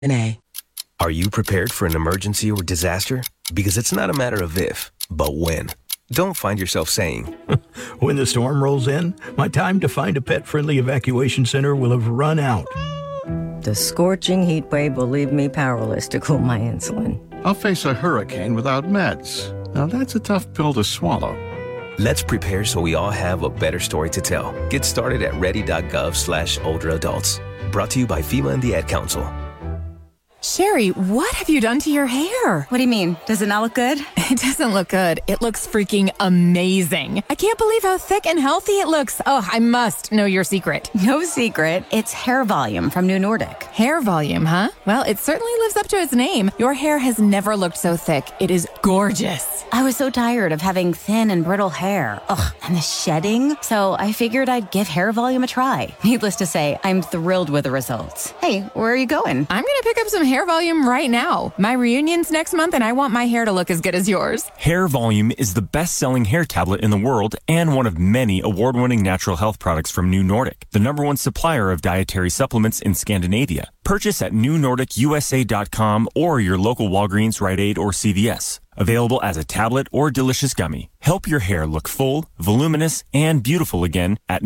Are you prepared for an emergency or disaster? Because it's not a matter of if, but when. Don't find yourself saying, when the storm rolls in, my time to find a pet-friendly evacuation center will have run out. The scorching heat wave will leave me powerless to cool my insulin. I'll face a hurricane without meds. Now that's a tough pill to swallow. Let's prepare so we all have a better story to tell. Get started at ready.gov/older adults. Brought to you by FEMA and the Ad Council. Sherry, what have you done to your hair? What do you mean? Does it not look good? It doesn't look good. It looks freaking amazing. I can't believe how thick and healthy it looks. Oh, I must know your secret. No secret. It's Hair Volume from New Nordic. Hair volume, huh? Well, it certainly lives up to its name. Your hair has never looked so thick. It is gorgeous. I was so tired of having thin and brittle hair. Ugh, and the shedding. So I figured I'd give Hair Volume a try. Needless to say, I'm thrilled with the results. Hey, where are you going? I'm going to pick up some Hair Volume right now. My reunion's next month and I want my hair to look as good as yours. Hair Volume is the best-selling hair tablet in the world and one of many award-winning natural health products from New Nordic, the #1 supplier of dietary supplements in Scandinavia. Purchase at newnordicusa.com or your local Walgreens, Rite Aid, or CVS. Available as a tablet or delicious gummy. Help your hair look full, voluminous, and beautiful again at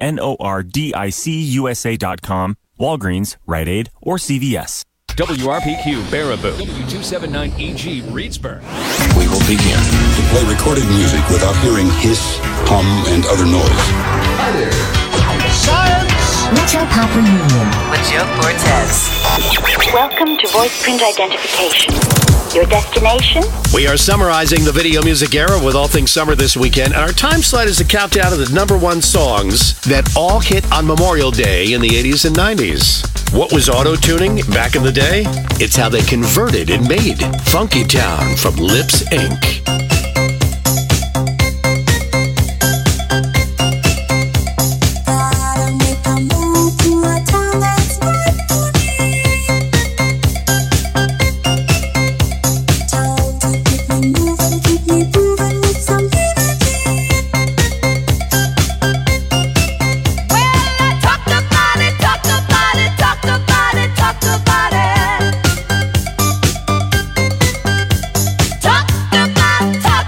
newnordicusa.com, Walgreens, Rite Aid, or CVS. WRPQ Baraboo, W279EG Reedsburg. We will begin to play recorded music without hearing hiss, hum, and other noise. Hi there. Science! Metro Papa Union with Joe Cortez. Welcome to Voice Print Identification. Your destination? We are summarizing the video music era with all things summer this weekend, and our time slot is a countdown of the #1 songs that all hit on Memorial Day in the 80s and 90s. What was auto-tuning back in the day? It's how they converted and made Funky Town from Lips Inc. Talk about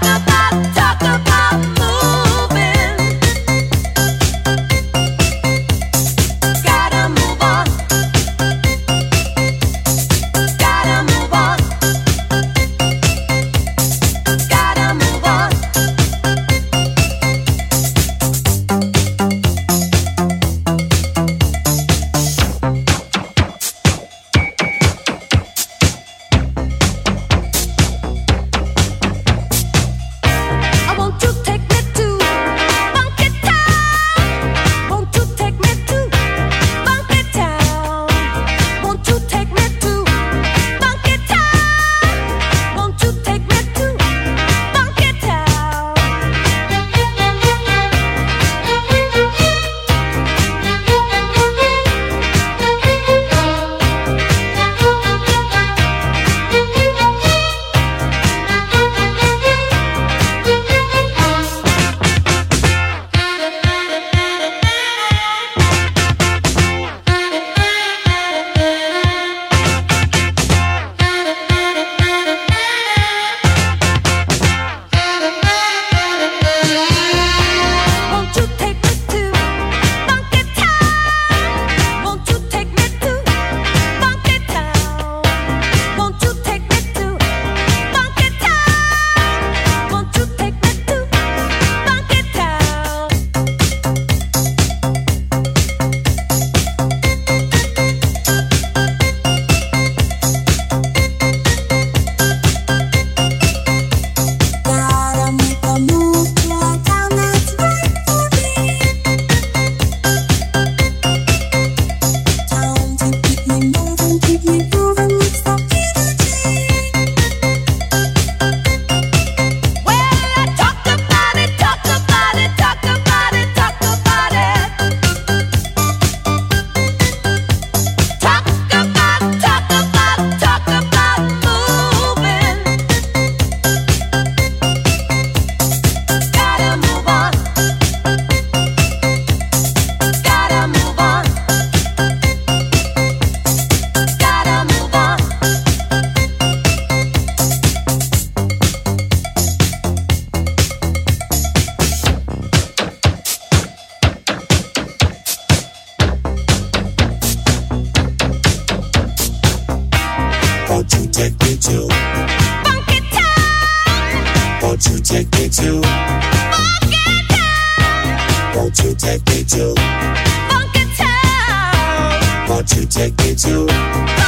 take me to Funky Town? Won't you take me to Funky Town? Won't you take me to Funky Town? Won't you take me to Funky Town?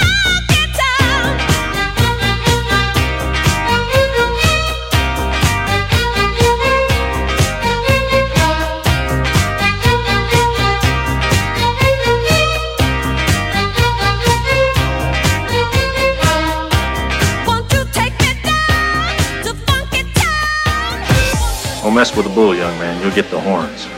Don't mess with the bull, young man. You'll get the horns.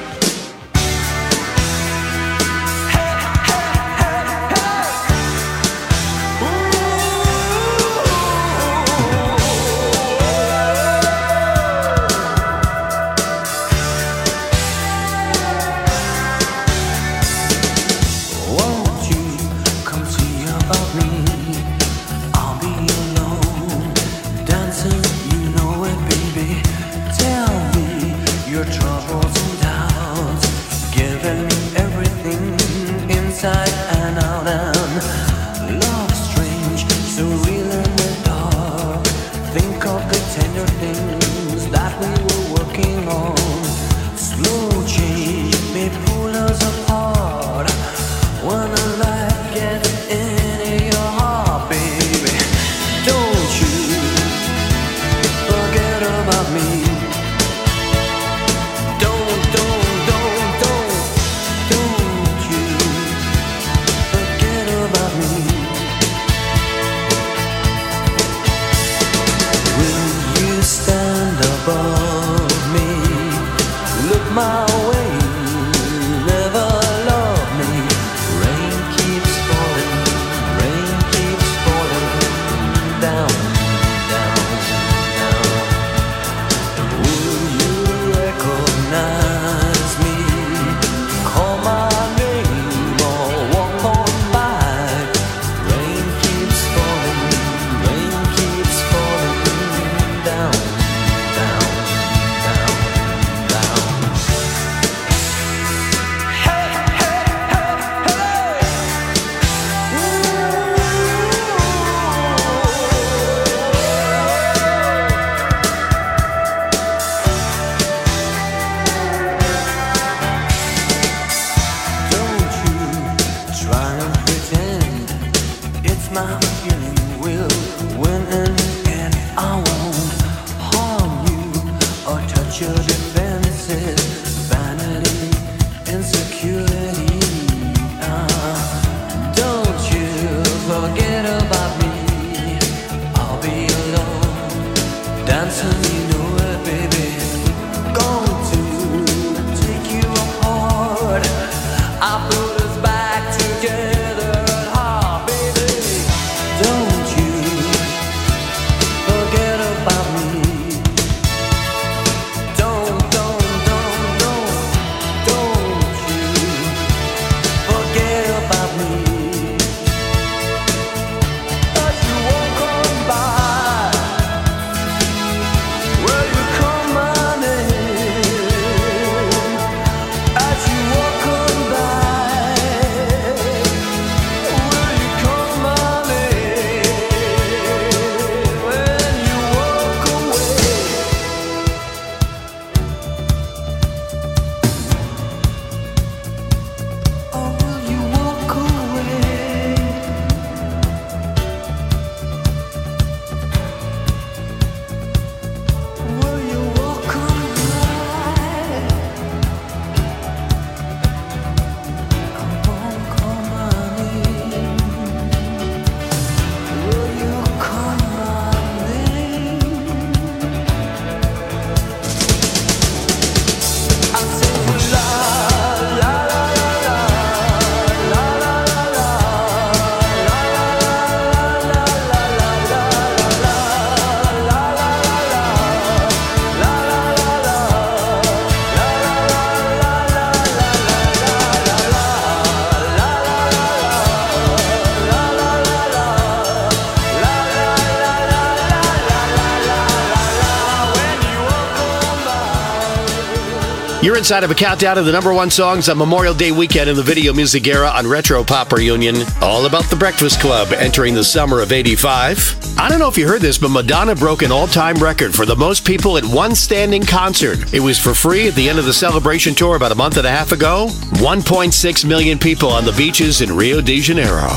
You're inside of a countdown of the number one songs on Memorial Day weekend in the video music era on Retro Pop Reunion. All about the Breakfast Club entering the summer of '85. I don't know if you heard this, but Madonna broke an all-time record for the most people at one standing concert. It was for free at the end of the Celebration tour about a month and a half ago. 1.6 million people on the beaches in Rio de Janeiro.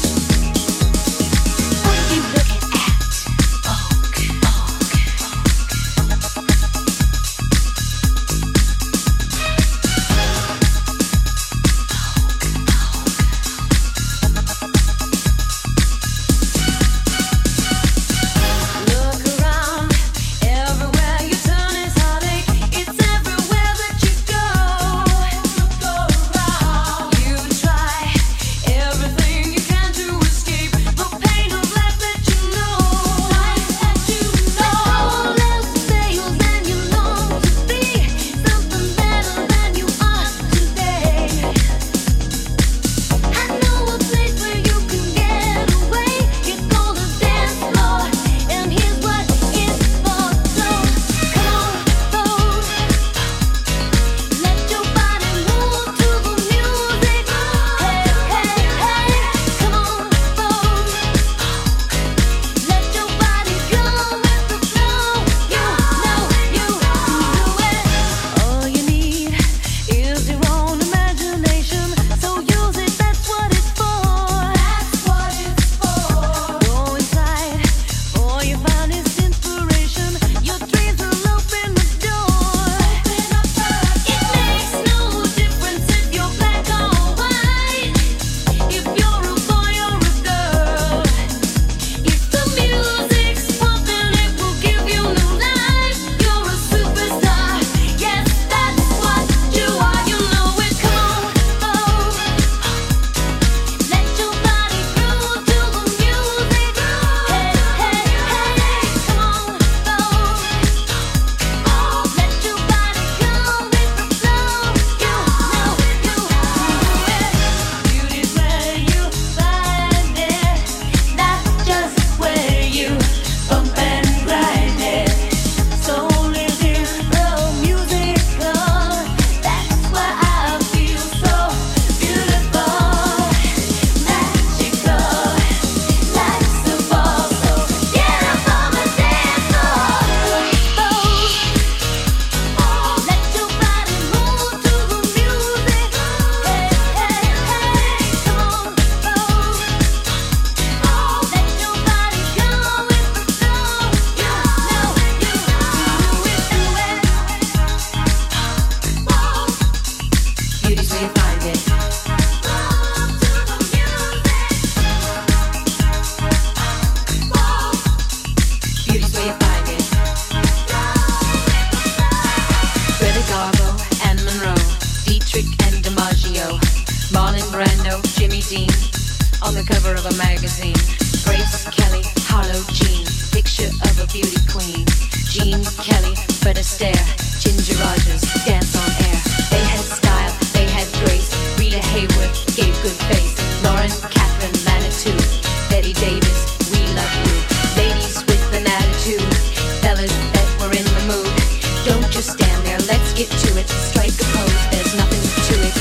On the cover of a magazine, Grace Kelly, Harlow Jean, picture of a beauty queen. Jean Kelly, Fred Astaire, Ginger Rogers, dance on air. They had style, they had grace. Rita Hayworth gave good face. Lauren Catherine Manitou, Betty Davis, we love you. Ladies with an attitude, fellas that were in the mood. Don't just stand there, let's get to it. Strike a pose, there's nothing to it.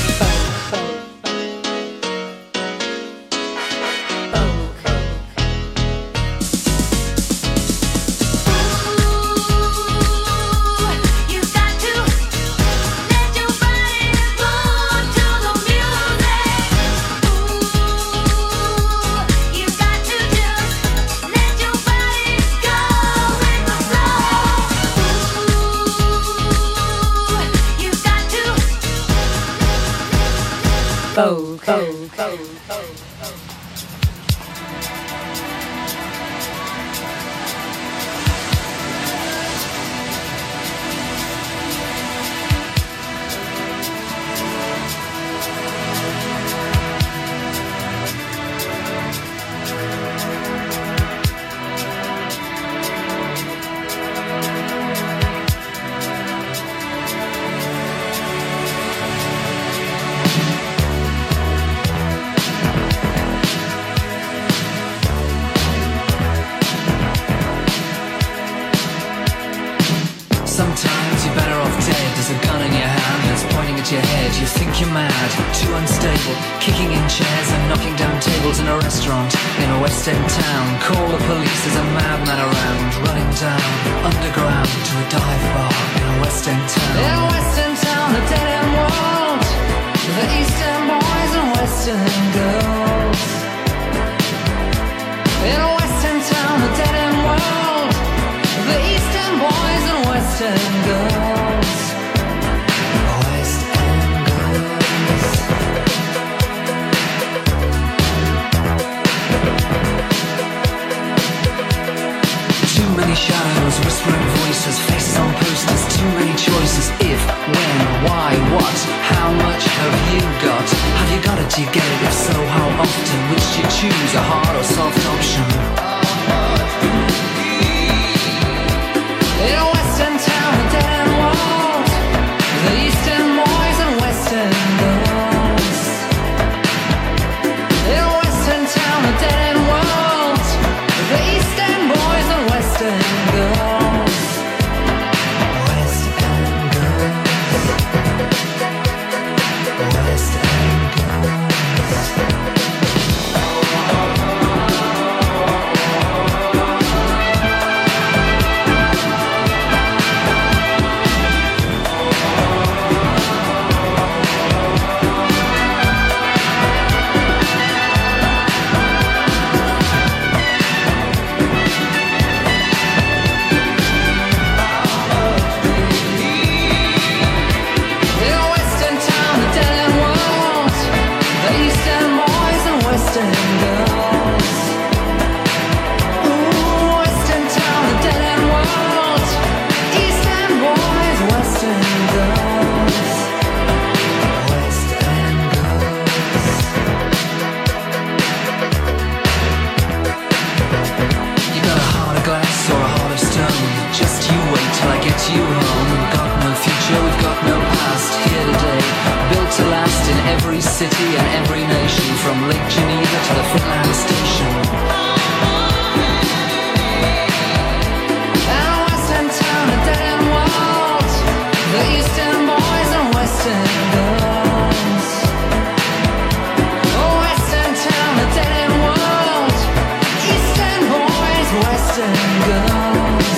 Sometimes you're better off dead. There's a gun in your hand, your head, you think you're mad, too unstable, kicking in chairs and knocking down tables in a restaurant in a West End town. Call the police, there's a madman around, running down underground to a dive bar in a West End town. In a West End town, a dead end world, the East End boys and West End girls. In a West End town, a dead end world, the East End boys and West End girls. West End girls. Too many shadows, whispering voices, faces on posters, too many choices. If, when, why, what, how much have you got? Have you got it, do you get it? If so, how often? Which do you choose, a hard or soft option? In a West End town, a dead end world, the East End boys and West End girls. In a West End town, a dead end world, the East End boys and West End girls. West End girls. West End girls. You home, we've got no future, we've got no past. Here today, built to last in every city and every nation, from Lake Geneva to the Finland Station. And a West End town, a dead end world, the East End boys and West End girls. A West End town, a dead end world, East End boys, West End girls.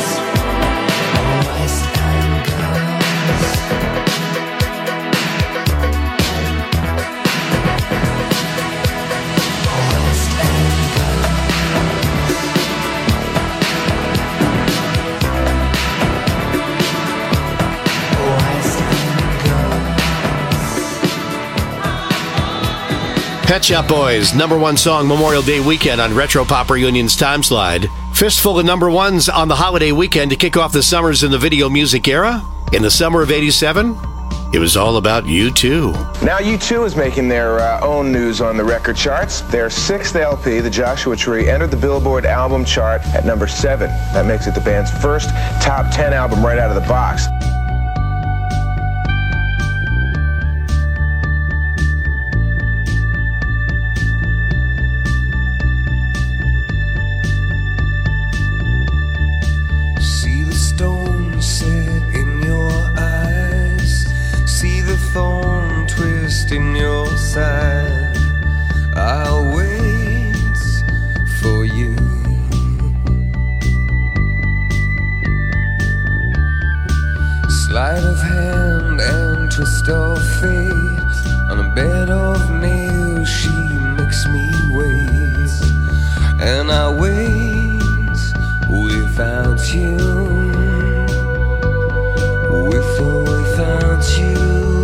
Pet Shop Boys, number one song Memorial Day weekend on Retro Pop Reunion's Time Slide. Fistful of number ones on the holiday weekend to kick off the summers in the video music era. In the summer of '87, it was all about U2. Now U2 is making their own news on the record charts. Their sixth LP, The Joshua Tree, entered the Billboard album chart at number 7. That makes it the band's first top 10 album right out of the box. In your side, I'll wait for you. Sleight of hand and twist of fate. On a bed of nails, she makes me wait, and I wait without you, with or without you.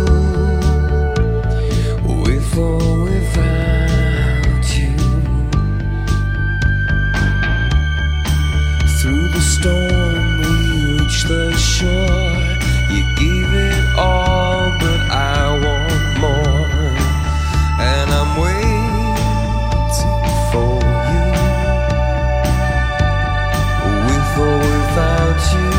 With or without you. Through the storm we reach the shore. You gave it all, but I want more. And I'm waiting for you. With or without you.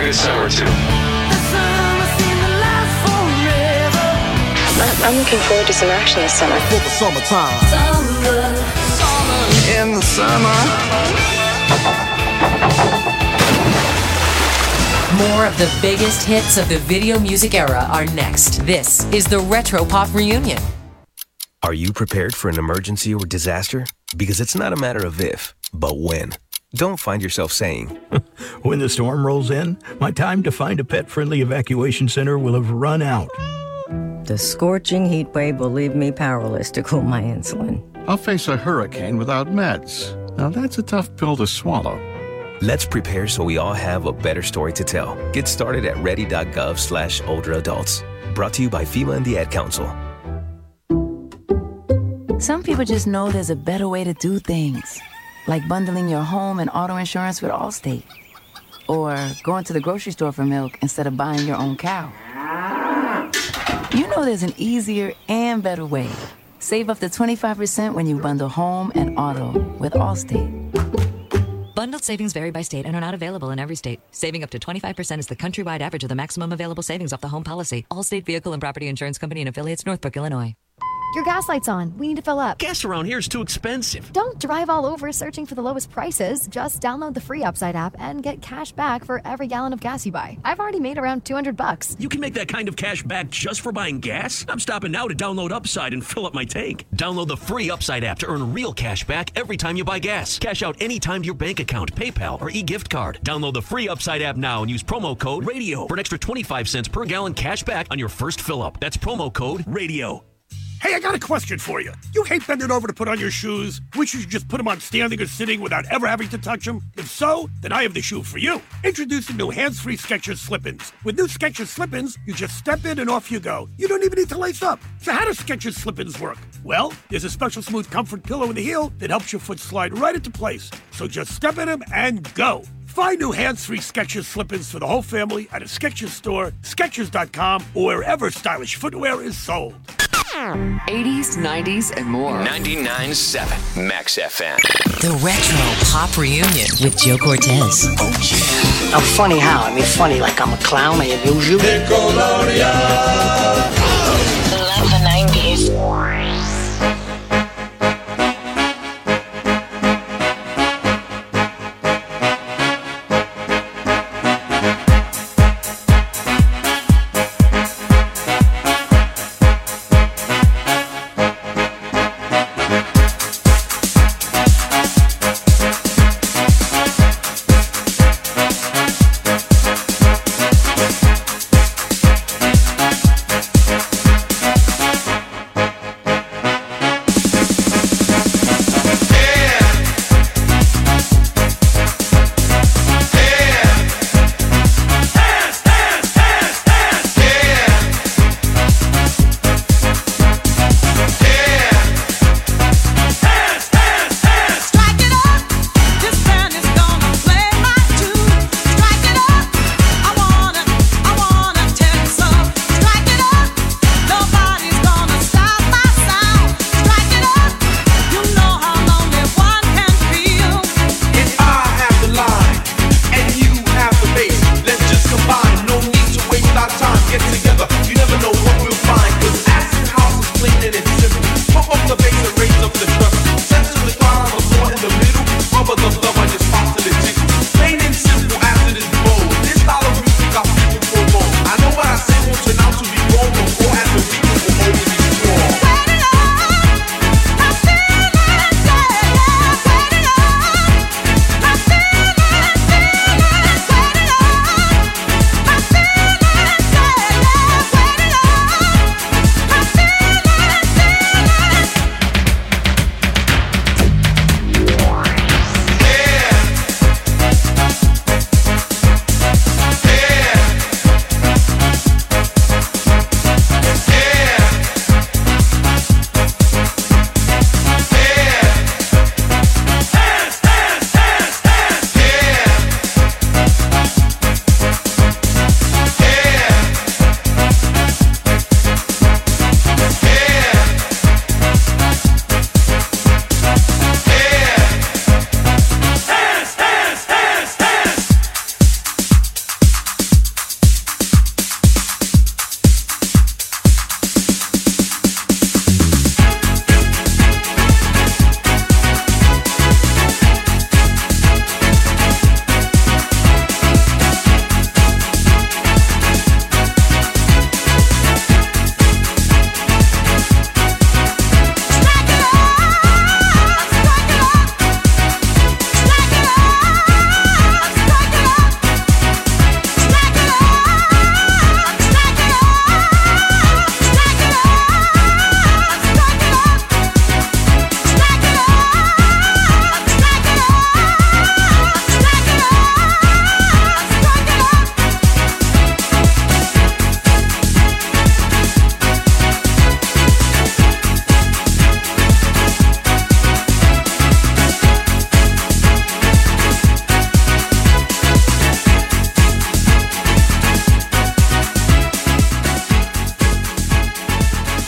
good summer too. I'm looking forward to some action this summer. For the summertime. Summer in the summer. More of the biggest hits of the video music era are next. This is the Retro Pop Reunion. Are you prepared for an emergency or disaster? Because it's not a matter of if, but when. Don't find yourself saying, when the storm rolls in, my time to find a pet-friendly evacuation center will have run out. The scorching heat wave will leave me powerless to cool my insulin. I'll face a hurricane without meds. Now that's a tough pill to swallow. Let's prepare so we all have a better story to tell. Get started at ready.gov/older adults. Brought to you by FEMA and the Ad Council. Some people just know there's a better way to do things. Like bundling your home and auto insurance with Allstate. Or going to the grocery store for milk instead of buying your own cow. You know there's an easier and better way. Save up to 25% when you bundle home and auto with Allstate. Bundled savings vary by state and are not available in every state. Saving up to 25% is the countrywide average of the maximum available savings off the home policy. Allstate Vehicle and Property Insurance Company and affiliates, Northbrook, Illinois. Your gas light's on. We need to fill up. Gas around here is too expensive. Don't drive all over searching for the lowest prices. Just download the free Upside app and get cash back for every gallon of gas you buy. I've already made around $200. You can make that kind of cash back just for buying gas? I'm stopping now to download Upside and fill up my tank. Download the free Upside app to earn real cash back every time you buy gas. Cash out anytime to your bank account, PayPal, or e-gift card. Download the free Upside app now and use promo code RADIO for an extra 25 cents per gallon cash back on your first fill up. That's promo code RADIO. Hey, I got a question for you. You hate bending over to put on your shoes? Wish you could just put them on standing or sitting without ever having to touch them? If so, then I have the shoe for you. Introducing new hands-free Skechers Slip-ins. With new Skechers Slip-ins, you just step in and off you go. You don't even need to lace up. So how do Skechers Slip-ins work? Well, there's a special smooth comfort pillow in the heel that helps your foot slide right into place. So just step in them and go. Find new hands-free Skechers Slip-ins for the whole family at a Skechers store, Skechers.com, or wherever stylish footwear is sold. 80s, 90s, and more. 99.7 Max FM. The Retro Pop Reunion with Joe Cortez. Oh, yeah. I'm funny how? I mean, funny like I'm a clown, I amuse you. Nickelodeon. Love the 90s.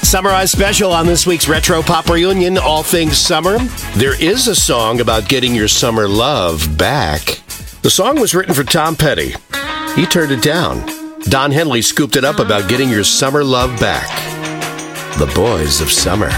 Summerized special on this week's Retro Pop Reunion, All Things Summer. There is a song about getting your summer love back. The song was written for Tom Petty. He turned it down. Don Henley scooped it up about getting your summer love back. The Boys of Summer.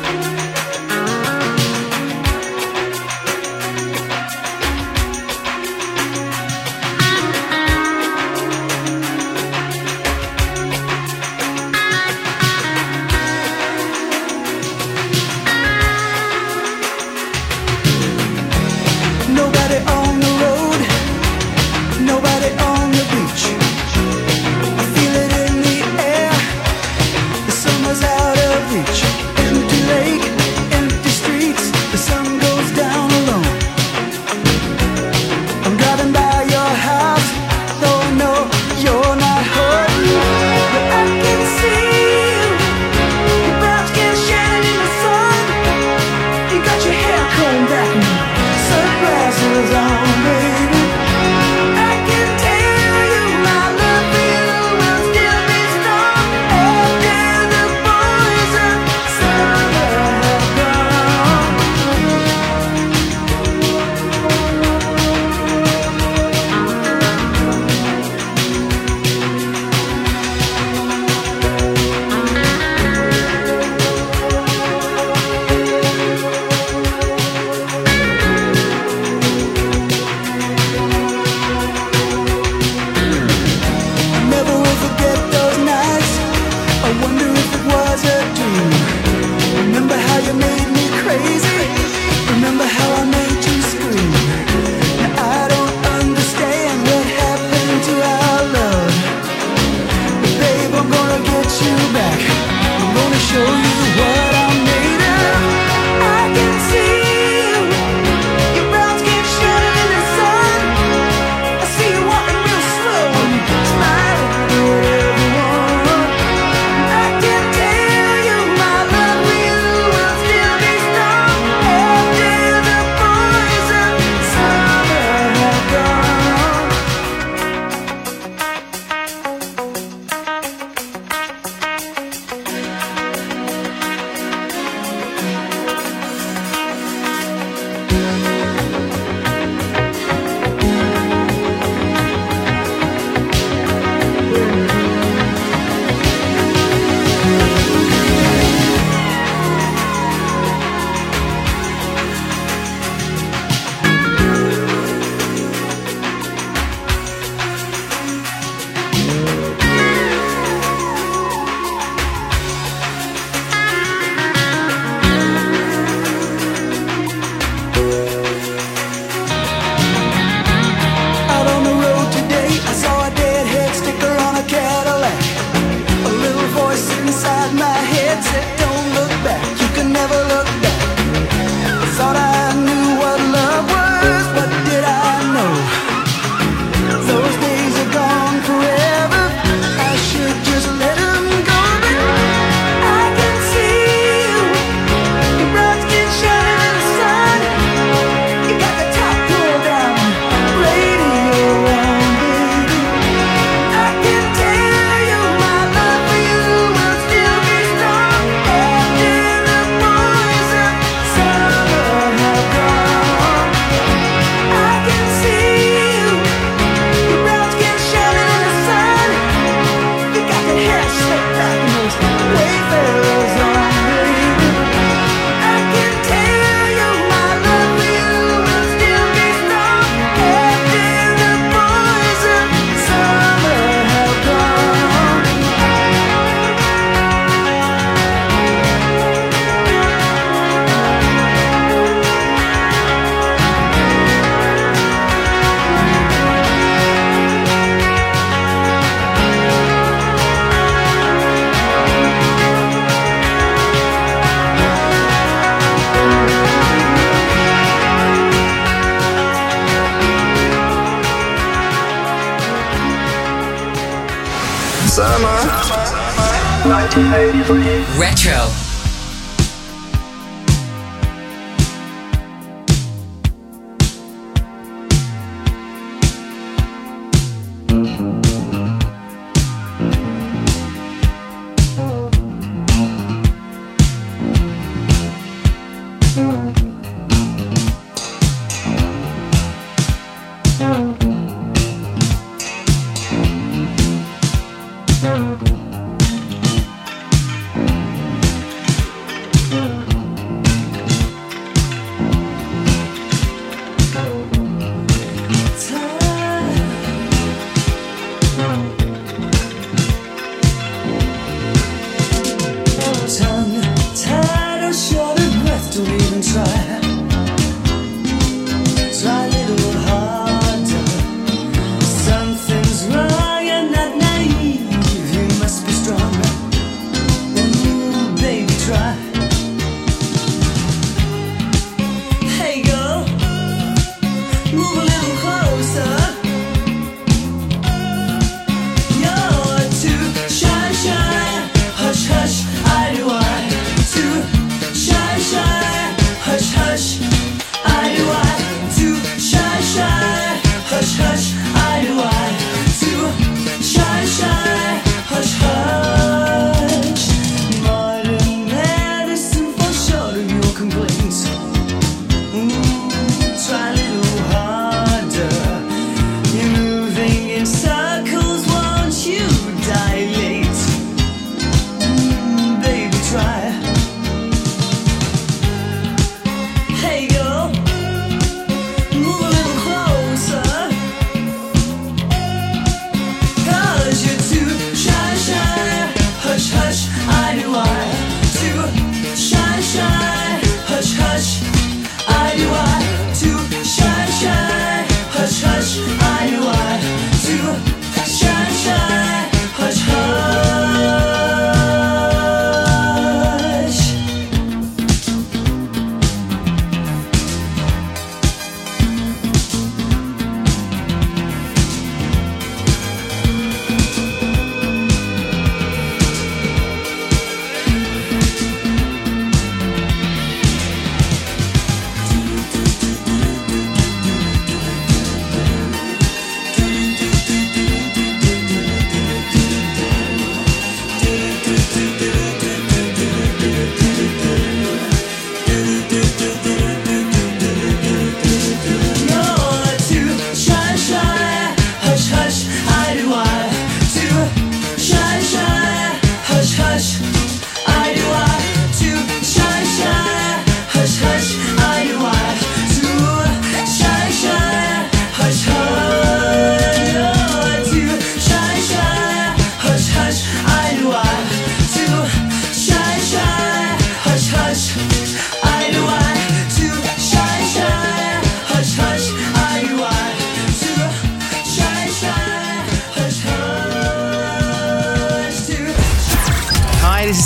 Summer 1983. Retro.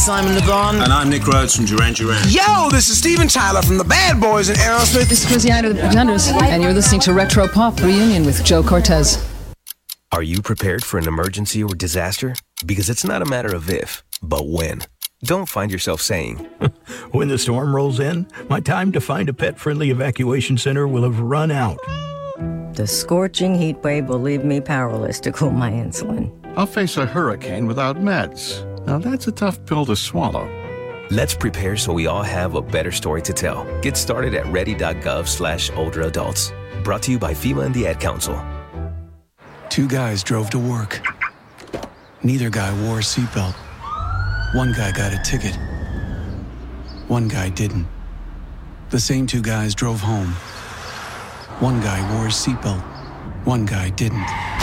Simon Le Bon. And I'm Nick Rhodes from Duran Duran. Yo, this is Steven Tyler from the Bad Boys and Aerosmith. This is Chrissy Hynde of the Pretenders, and you're listening to Retro Pop Reunion with Joe Cortez. Are you prepared for an emergency or disaster? Because it's not a matter of if, but when. Don't find yourself saying, when the storm rolls in, my time to find a pet-friendly evacuation center will have run out. The scorching heat wave will leave me powerless to cool my insulin. I'll face a hurricane without meds. Now that's a tough pill to swallow. Let's prepare so we all have a better story to tell. Get started at ready.gov/older-adults. Brought to you by FEMA and the Ad Council. Two guys drove to work. Neither guy wore a seatbelt. One guy got a ticket. One guy didn't. The same two guys drove home. One guy wore his seatbelt. One guy didn't.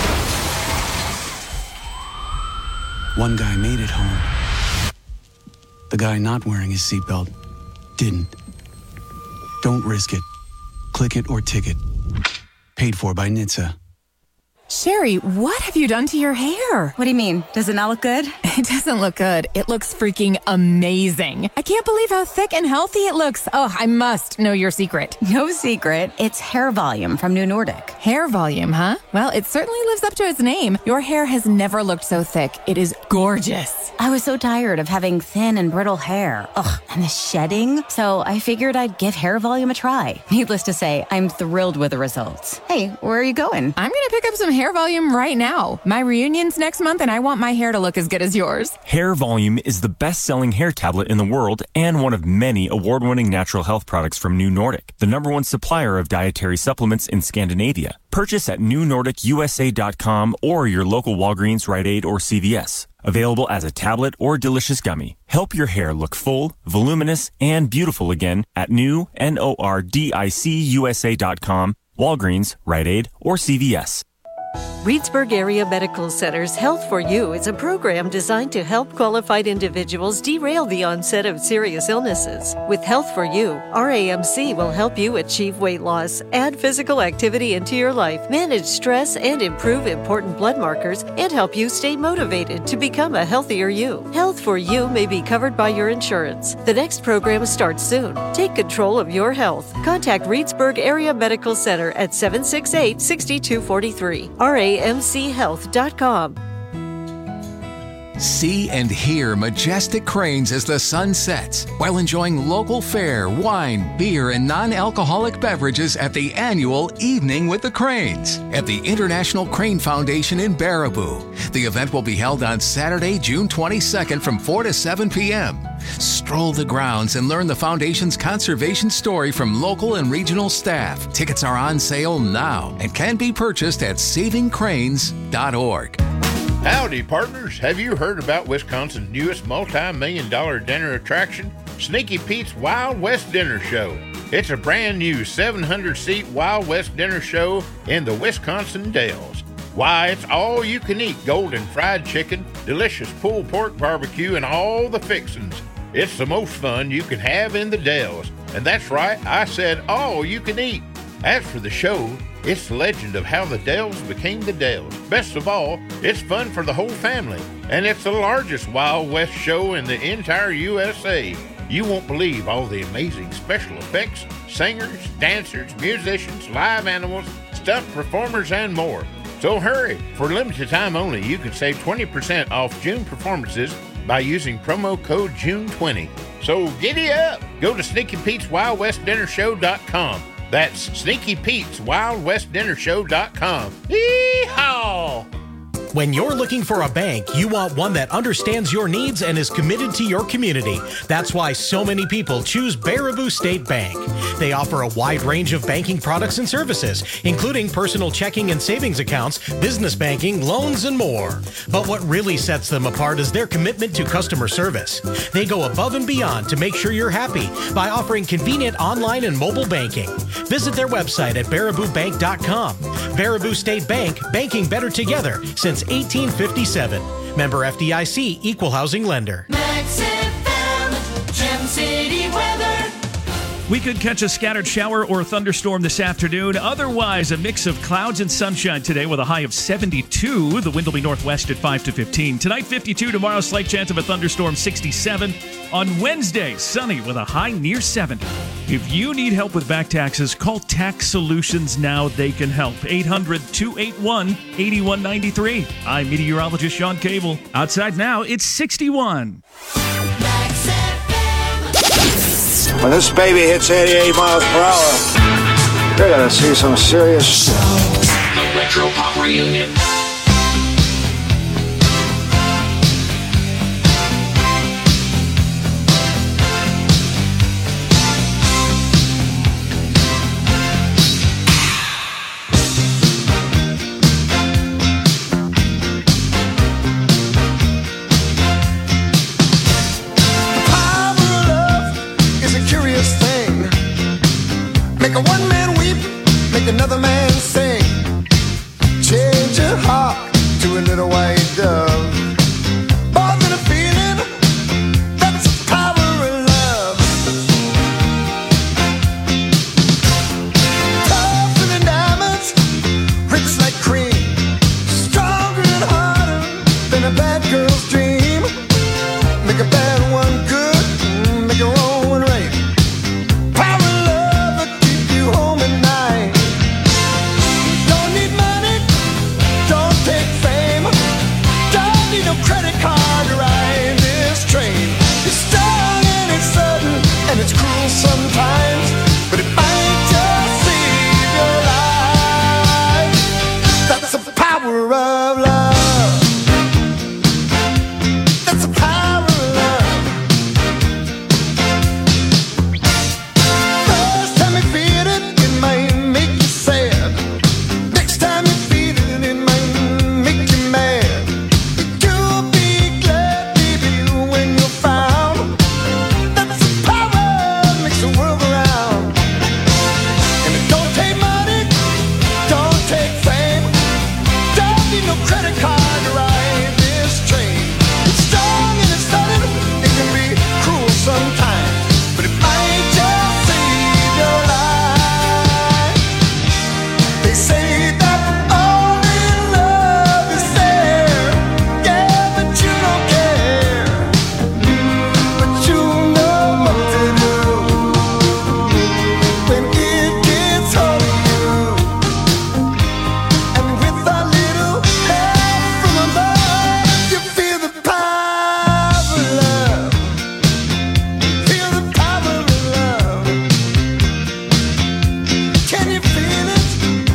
One guy made it home. The guy not wearing his seatbelt didn't. Don't risk it. Click it or ticket. Paid for by NHTSA. Sherry, what have you done to your hair? What do you mean? Does it not look good? It doesn't look good. It looks freaking amazing. I can't believe how thick and healthy it looks. Oh, I must know your secret. No secret. It's Hair Volume from New Nordic. Hair Volume, huh? Well, it certainly lives up to its name. Your hair has never looked so thick. It is gorgeous. I was so tired of having thin and brittle hair. Ugh, and the shedding. So I figured I'd give Hair Volume a try. Needless to say, I'm thrilled with the results. Hey, where are you going? I'm going to pick up some Hair Volume right now. My reunion's next month and I want my hair to look as good as yours. Hair Volume is the best-selling hair tablet in the world and one of many award-winning natural health products from New Nordic, the #1 supplier of dietary supplements in Scandinavia. Purchase at newnordicusa.com or your local Walgreens, Rite Aid, or CVS. Available as a tablet or delicious gummy. Help your hair look full, voluminous, and beautiful again at newnordicusa.com, Walgreens, Rite Aid, or CVS. Reedsburg Area Medical Center's Health for You is a program designed to help qualified individuals derail the onset of serious illnesses. With Health for You, RAMC will help you achieve weight loss, add physical activity into your life, manage stress, and improve important blood markers, and help you stay motivated to become a healthier you. Health for You may be covered by your insurance. The next program starts soon. Take control of your health. Contact Reedsburg Area Medical Center at 768-6243. RAMChealth.com. See and hear majestic cranes as the sun sets while enjoying local fare, wine, beer, and non-alcoholic beverages at the annual Evening with the Cranes at the International Crane Foundation in Baraboo. The event will be held on Saturday, June 22nd from 4 to 7 p.m. Stroll the grounds and learn the Foundation's conservation story from local and regional staff. Tickets are on sale now and can be purchased at savingcranes.org. Howdy, partners. Have you heard about Wisconsin's newest multi-million-dollar dinner attraction? Sneaky Pete's Wild West Dinner Show. It's a brand new 700-seat Wild West Dinner Show in the Wisconsin Dells. Why, it's all you can eat golden fried chicken, delicious pulled pork barbecue, and all the fixins. It's the most fun you can have in the Dells. And that's right, I said all you can eat. As for the show, it's the legend of how the Dells became the Dells. Best of all, it's fun for the whole family. And it's the largest Wild West show in the entire USA. You won't believe all the amazing special effects, singers, dancers, musicians, live animals, stunt performers, and more. So hurry! For limited time only, you can save 20% off June performances by using promo code JUNE20. So giddy up! Go to SneakyPete'sWildWestDinnerShow.com. That's SneakyPete'sWildWestDinnerShow.com. Yee-haw! When you're looking for a bank, you want one that understands your needs and is committed to your community. That's why so many people choose Baraboo State Bank. They offer a wide range of banking products and services, including personal checking and savings accounts, business banking, loans, and more. But what really sets them apart is their commitment to customer service. They go above and beyond to make sure you're happy by offering convenient online and mobile banking. Visit their website at baraboobank.com. Baraboo State Bank, banking better together since 1857. Member FDIC, Equal Housing Lender. Max FM, Gem City weather. We could catch a scattered shower or thunderstorm this afternoon. Otherwise, a mix of clouds and sunshine today with a high of 72. The wind will be northwest at 5 to 15. Tonight, 52. Tomorrow, slight chance of a thunderstorm, 67. On Wednesday, sunny with a high near 70. If you need help with back taxes, call Tax Solutions now. They can help. 800-281-8193. I'm meteorologist Sean Cable. Outside now, it's 61. When this baby hits 88 miles per hour, you're gonna see some serious... The Retro Pop Reunion. Make a one man weep, make another man sing. Change your heart to a little white dove. More than a feeling, that's the power of love. Tougher than diamonds, rich like cream. Stronger and harder than a bad girl's dream. Make a bad one good, make a wrong one right. Credit card to ride this train. It's strong and it's sudden and it's cruel sometimes, but it might just save your life. That's the power of love. That's the power of love. First time you feel it, it might make you sad. Next time you feel it, it might make you mad. Credit card to ride this train. It's strong and it's sudden. It can be cruel sometimes, but it might just save your life. They say that only love is fair. Yeah, but you don't care. But you know what to do when it gets hold of you. And with a little from above, you feel the power of love. Feel the power of love. Can you feel it?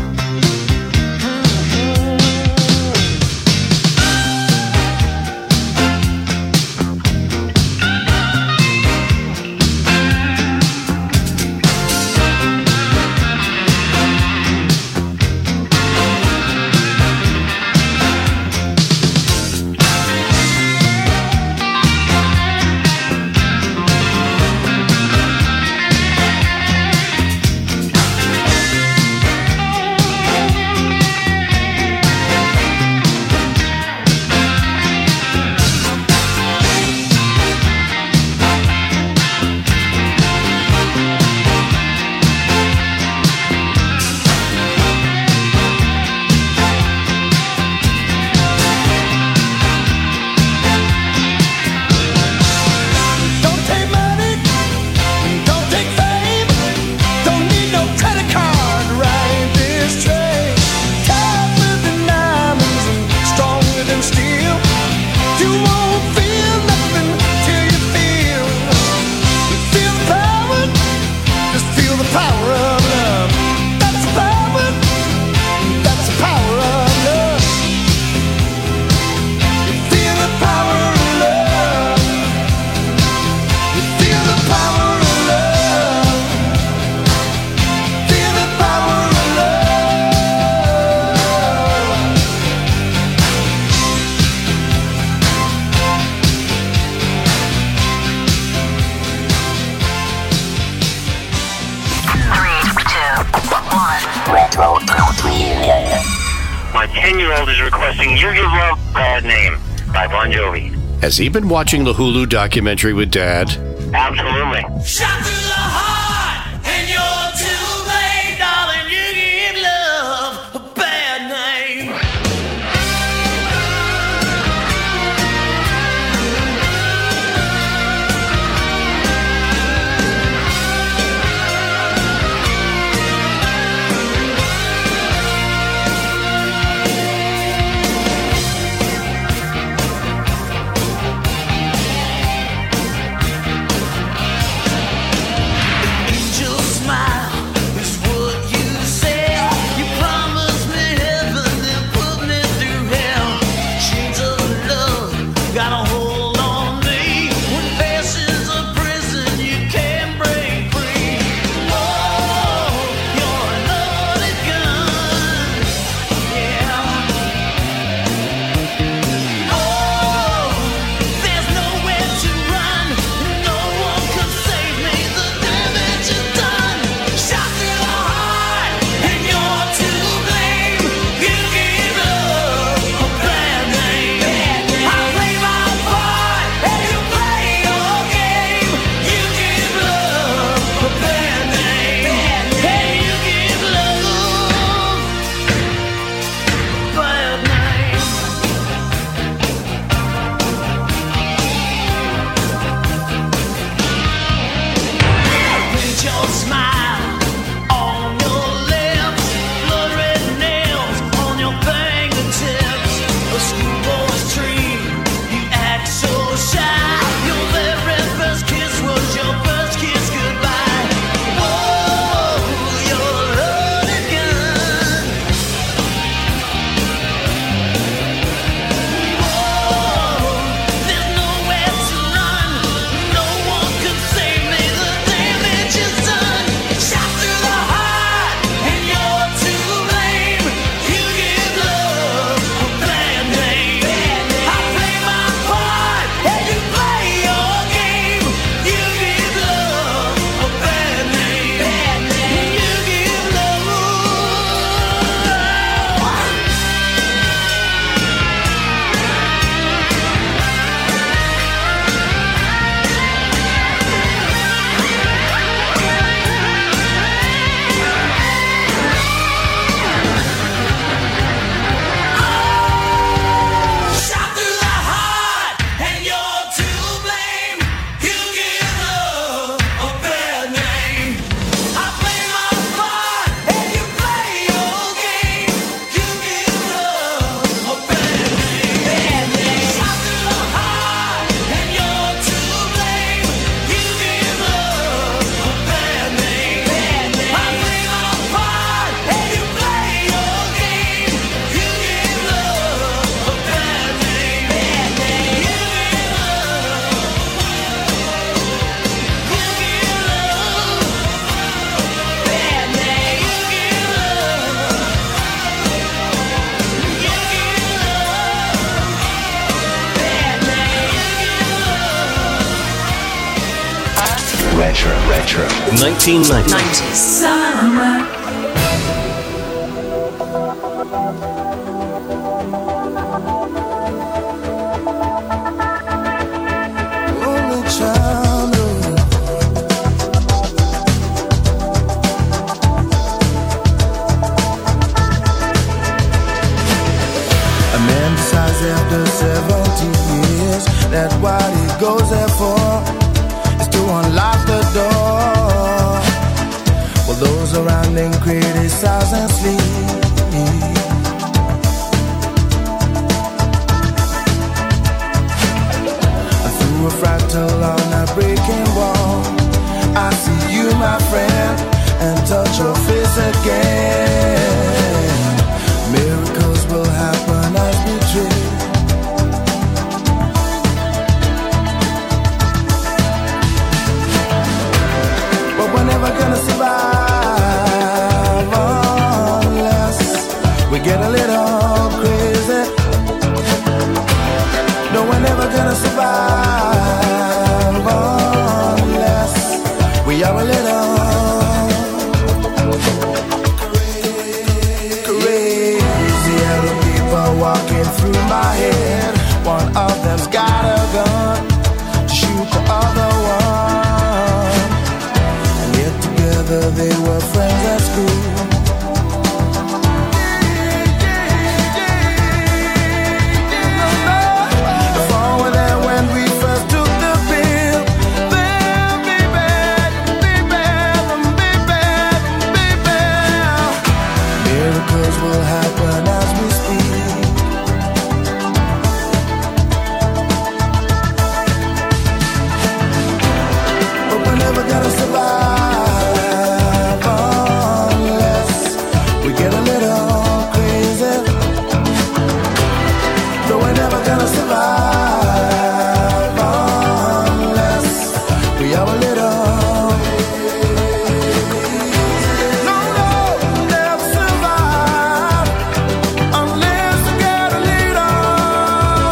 Don't take money, don't take fame, don't need no credit card to ride this train. Tougher than diamonds and stronger than steel. You won't feel nothing till you feel the power. Just feel the power of love. That's the power. That's the power of love. You feel the power of love. You feel the power of love. Feel the power of love. Retro Pop Reunion. My 10-year-old is requesting You Give Love Bad Name by Bon Jovi. Has he been watching the Hulu documentary with Dad? Absolutely. Shot through the heart. Retro 1990. 90s. Summer. After 70 years, that what he goes there for is to unlock the door. Well, those around him criticize and sleep. And through a fractal on a breaking wall, I see you, my friend, and touch your face again. Miracles will happen as we dream. We're never gonna survive unless we get a little crazy. No, we're never gonna survive unless we are a little crazy. Other people walking through my head. One of them's got a gun to shoot the other one. They were friends at school. If all were there when we first took the pill, then baby, miracles will happen as we speak. But we're never gonna survive. Get a little crazy. No, we're never gonna survive unless we are a little. No, we'll never survive unless we get a little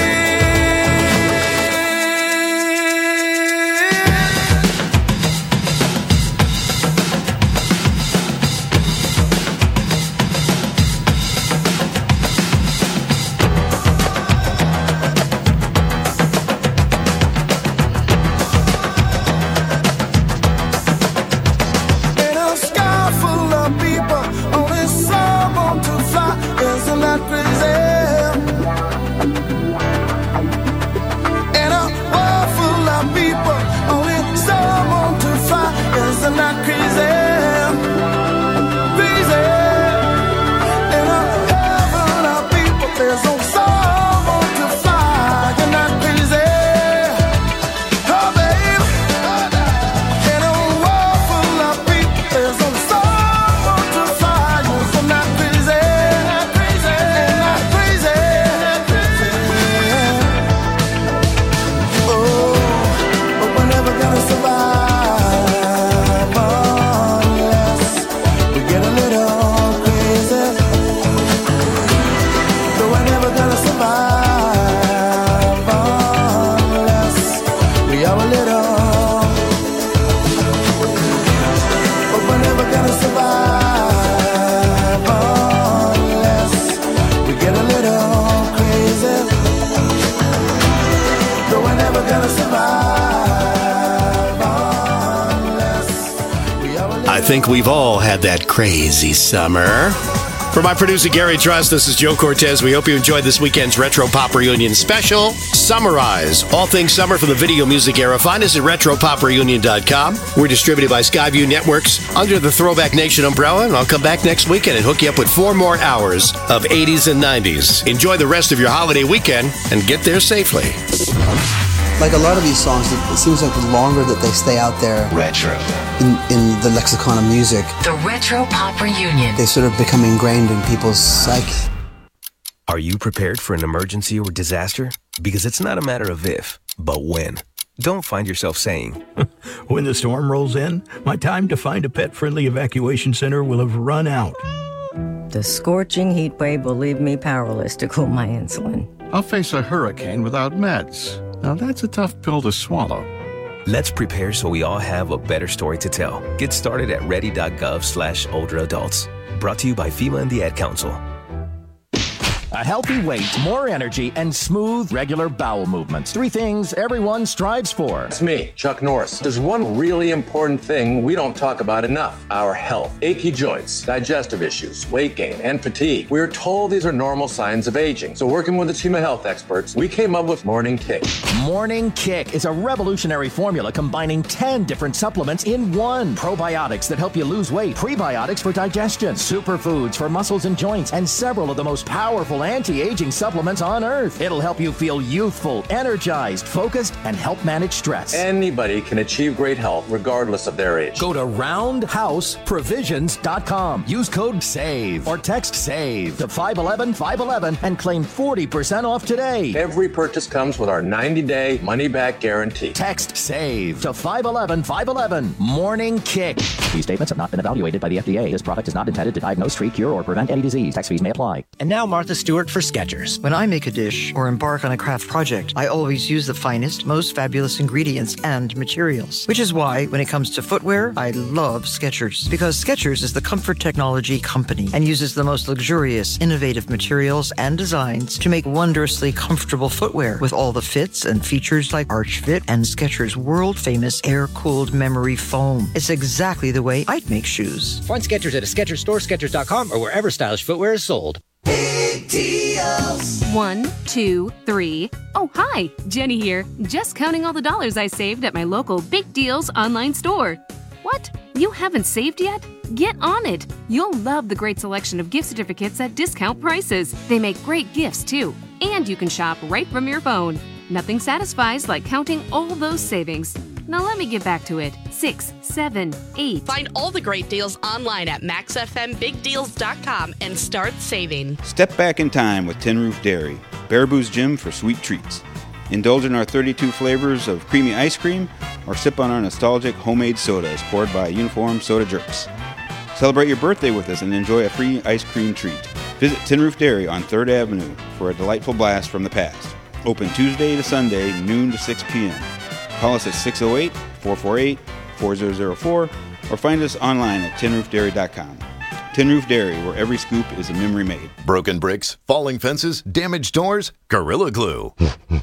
I think we've all had that crazy summer. For my producer, Gary Trust, this is Joe Cortez. We hope you enjoyed this weekend's Retro Pop Reunion special. Summarize all things summer from the video music era. Find us at RetroPopReunion.com. We're distributed by Skyview Networks under the Throwback Nation umbrella, and I'll come back next weekend and hook you up with 4 more hours of 80s and 90s. Enjoy the rest of your holiday weekend and get there safely. Like a lot of these songs, it seems like the longer that they stay out there Retro. in the lexicon of music, The Retro Pop Reunion. they sort of become ingrained in people's psyche. Are you prepared for an emergency or disaster? Because it's not a matter of if, but when. Don't find yourself saying, when the storm rolls in, my time to find a pet-friendly evacuation center will have run out. The scorching heat wave will leave me powerless to cool my insulin. I'll face a hurricane without meds. Now that's a tough pill to swallow. Let's prepare so we all have a better story to tell. Get started at ready.gov/older adults. Brought to you by FEMA and the Ad Council. A healthy weight, more energy, and smooth, regular bowel movements. 3 things everyone strives for. It's me, Chuck Norris. There's one really important thing we don't talk about enough: our health. Achy joints, digestive issues, weight gain, and fatigue. We're told these are normal signs of aging. So working with a team of health experts, we came up with Morning Kick. Morning Kick is a revolutionary formula combining 10 different supplements in one. Probiotics that help you lose weight, prebiotics for digestion, superfoods for muscles and joints, and several of the most powerful anti-aging supplements on earth. It'll help you feel youthful, energized, focused, and help manage stress. Anybody can achieve great health regardless of their age. Go to roundhouseprovisions.com. Use code SAVE or text SAVE to 511-511 and claim 40% off today. Every purchase comes with our 90-day money-back guarantee. Text SAVE to 511-511. Morning Kick. These statements have not been evaluated by the FDA. This product is not intended to diagnose, treat, cure, or prevent any disease. Tax fees may apply. And now Martha Stewart for Skechers. When I make a dish or embark on a craft project, I always use the finest, most fabulous ingredients and materials. Which is why, when it comes to footwear, I love Skechers. Because Skechers is the comfort technology company and uses the most luxurious, innovative materials and designs to make wondrously comfortable footwear with all the fits and features like Arch Fit and Skechers' world-famous air-cooled memory foam. It's exactly the way I'd make shoes. Find Skechers at a Skechers store, Skechers.com, or wherever stylish footwear is sold. Big deals. 1, 2, 3. Oh, hi, Jenny here. Just counting all the dollars I saved at my local Big Deals online store. What? You haven't saved yet? Get on it. You'll love the great selection of gift certificates at discount prices. They make great gifts, too. And you can shop right from your phone. Nothing satisfies like counting all those savings. Now let me get back to it. 6, 7, 8. Find all the great deals online at maxfmbigdeals.com and start saving. Step back in time with Tin Roof Dairy, Baraboo's Gym for sweet treats. Indulge in our 32 flavors of creamy ice cream or sip on our nostalgic homemade sodas poured by uniformed soda jerks. Celebrate your birthday with us and enjoy a free ice cream treat. Visit Tin Roof Dairy on 3rd Avenue for a delightful blast from the past. Open Tuesday to Sunday, noon to 6 p.m. Call us at 608-448-4004 or find us online at tinroofdairy.com. Tin Roof Dairy, where every scoop is a memory made. Broken bricks, falling fences, damaged doors, Gorilla Glue.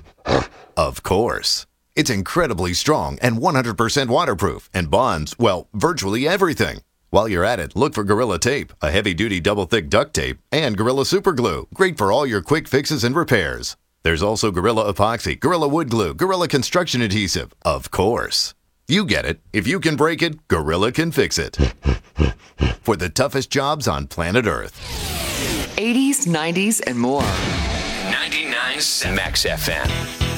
Of course. It's incredibly strong and 100% waterproof and bonds, well, virtually everything. While you're at it, look for Gorilla Tape, a heavy-duty double-thick duct tape, and Gorilla Super Glue, great for all your quick fixes and repairs. There's also Gorilla Epoxy, Gorilla Wood Glue, Gorilla Construction Adhesive. Of course. You get it. If you can break it, Gorilla can fix it. For the toughest jobs on planet Earth. 80s, 90s, and more. 99.7 Max FM.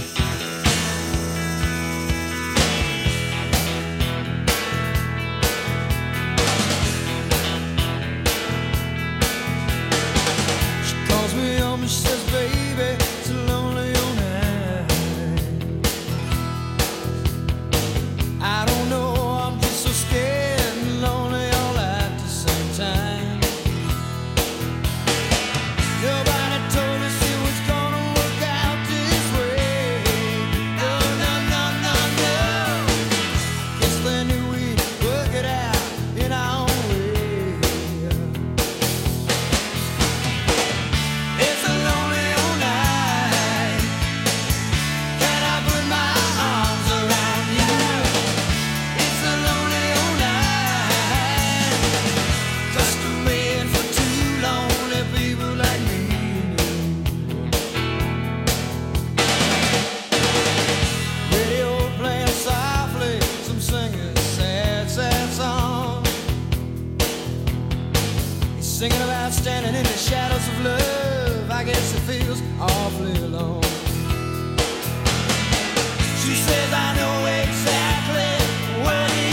Singing about standing in the shadows of love, I guess it feels awfully alone. She says